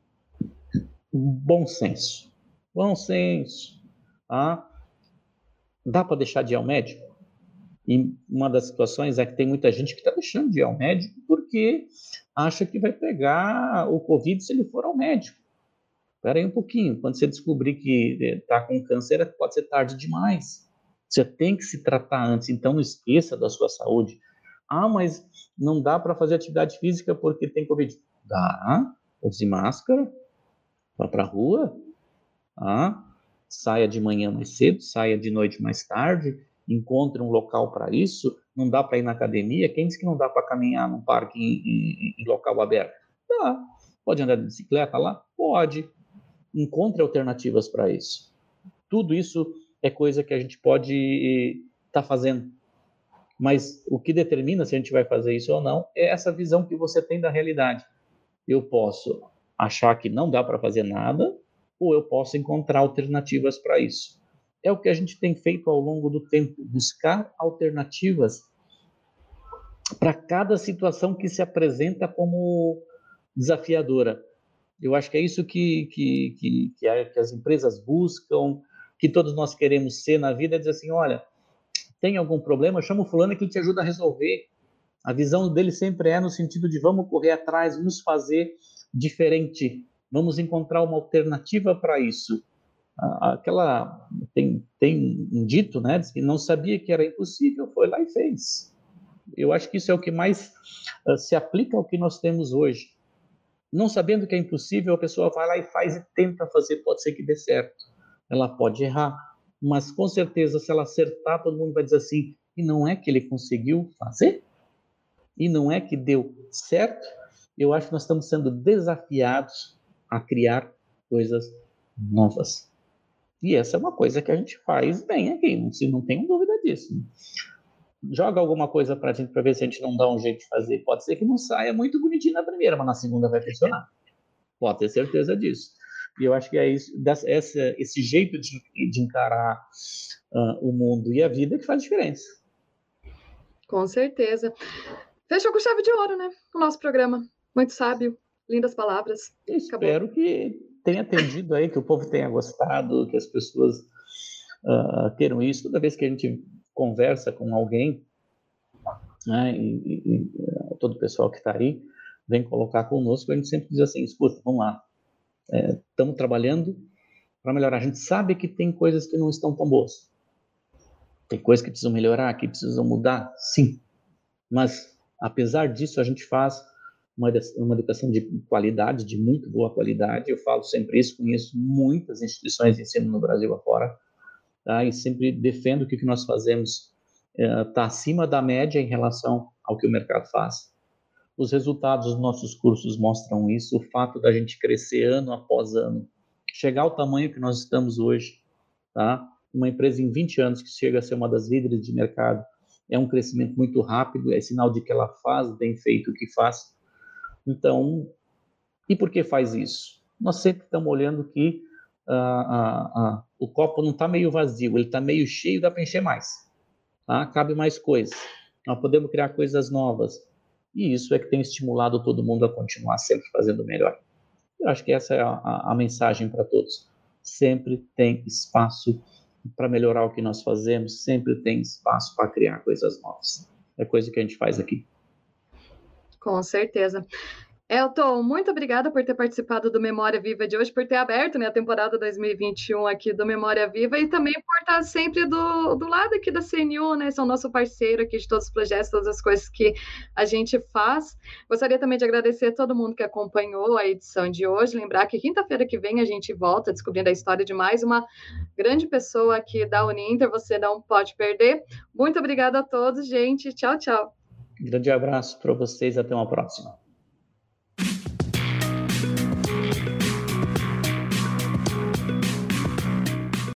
Bom senso. Bom senso. Tá? Dá para deixar de ir ao médico? E uma das situações é que tem muita gente que está deixando de ir ao médico porque acha que vai pegar o Covid se ele for ao médico. Espera aí um pouquinho. Quando você descobrir que está com câncer, pode ser tarde demais. Você tem que se tratar antes, então não esqueça da sua saúde. Mas não dá para fazer atividade física porque tem Covid. Dá, use máscara, vá para a rua, saia de manhã mais cedo, saia de noite mais tarde, encontre um local para isso. Não dá para ir na academia? Quem disse que não dá para caminhar num parque em local aberto? Dá. Pode andar de bicicleta lá? Pode. Encontre alternativas para isso. Tudo isso é coisa que a gente pode estar fazendo. Mas o que determina se a gente vai fazer isso ou não é essa visão que você tem da realidade. Eu posso achar que não dá para fazer nada, ou eu posso encontrar alternativas para isso. É o que a gente tem feito ao longo do tempo, buscar alternativas para cada situação que se apresenta como desafiadora. Eu acho que é isso que as empresas buscam, que todos nós queremos ser na vida, é dizer assim, olha, tem algum problema, chama o fulano que ele te ajuda a resolver. A visão dele sempre é no sentido de vamos correr atrás, vamos fazer diferente, vamos encontrar uma alternativa para isso. Tem um dito, né, diz que não sabia que era impossível, foi lá e fez. Eu acho que isso é o que mais se aplica ao que nós temos hoje. Não sabendo que é impossível, a pessoa vai lá e faz e tenta fazer, pode ser que dê certo. Ela pode errar, mas com certeza, se ela acertar, todo mundo vai dizer assim, e não é que ele conseguiu fazer? E não é que deu certo? Eu acho que nós estamos sendo desafiados a criar coisas novas. E essa é uma coisa que a gente faz bem aqui, não tenho dúvida disso. Joga alguma coisa para a gente para ver se a gente não dá um jeito de fazer. Pode ser que não saia muito bonitinho na primeira, mas na segunda vai funcionar. Pode ter certeza disso. E eu acho que é isso, esse jeito de encarar o mundo e a vida que faz diferença. Com certeza. Fechou com chave de ouro, né? O nosso programa. Muito sábio. Lindas palavras. Eu espero que tenha atendido aí, que o povo tenha gostado, que as pessoas queiram isso. Toda vez que a gente conversa com alguém, né, e todo o pessoal que está aí vem colocar conosco, a gente sempre diz assim, escuta, vamos lá, estamos trabalhando para melhorar. A gente sabe que tem coisas que não estão tão boas. Tem coisas que precisam melhorar, que precisam mudar, sim. Mas, apesar disso, a gente faz uma educação de qualidade, de muito boa qualidade. Eu falo sempre isso, conheço muitas instituições de ensino no Brasil afora, tá? E sempre defendo que o que nós fazemos está acima da média em relação ao que o mercado faz. Os resultados dos nossos cursos mostram isso, o fato da gente crescer ano após ano, chegar ao tamanho que nós estamos hoje, tá? Uma empresa em 20 anos que chega a ser uma das líderes de mercado, é um crescimento muito rápido, é sinal de que ela faz bem feito o que faz. Então, e por que faz isso? Nós sempre estamos olhando que o copo não está meio vazio, ele está meio cheio, dá para encher mais. Tá? Cabe mais coisas. Nós podemos criar coisas novas. E isso é que tem estimulado todo mundo a continuar sempre fazendo melhor. Eu acho que essa é a mensagem para todos. Sempre tem espaço para melhorar o que nós fazemos, sempre tem espaço para criar coisas novas. É coisa que a gente faz aqui. Com certeza. Elton, muito obrigada por ter participado do Memória Viva de hoje, por ter aberto, né, a temporada 2021 aqui do Memória Viva e também por estar sempre do lado aqui da CNU, né, são nosso parceiro aqui de todos os projetos, todas as coisas que a gente faz. Gostaria também de agradecer a todo mundo que acompanhou a edição de hoje, lembrar que quinta-feira que vem a gente volta descobrindo a história de mais uma grande pessoa aqui da Uninter, você não pode perder. Muito obrigada a todos, gente. Tchau, tchau. Grande abraço para vocês, até uma próxima.